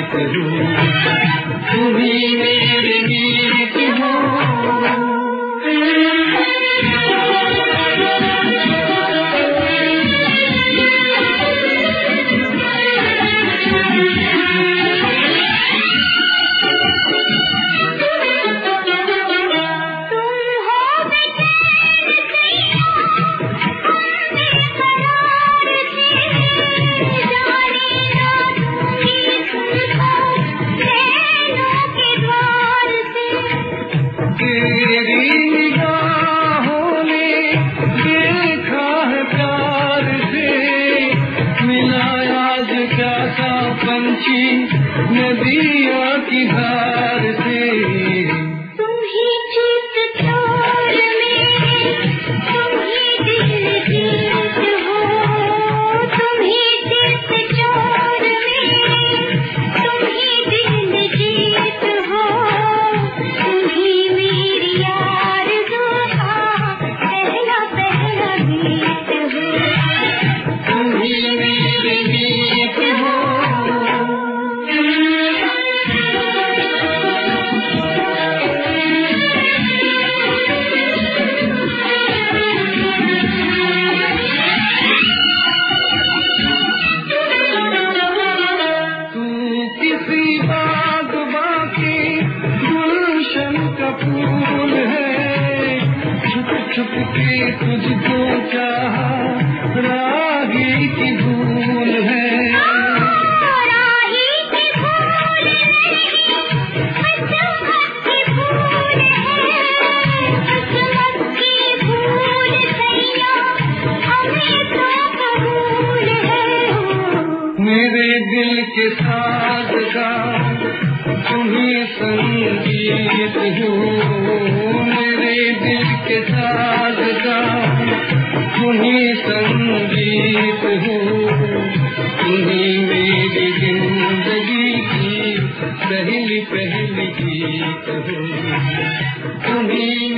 गीत हो, तुम्ही मेरे गीत हो। नदिया की धार से तुम ही चित चोर में, तुम ही दिल जीत हो, तुम ही चित चोर में, तुम ही दिल जीत हो, तुम ही मेरी आरज़ू का पहला पहला गीत हो, तुम ही मेरी गीत हो। फूल है छुप के तुझको चाहा, राही की भूल है, राही की भूल है, किस्मत की भूल है, किस्मत की भूल सैया हमें तो कबूल है। मेरे दिल के साथ का तुम्ही संगीत हो, मेरे दिल के साथ का तुम्ही संगीत हो, तुम्ही मेरी जिंदगी की पहली पहली गीत हो, तुम्ही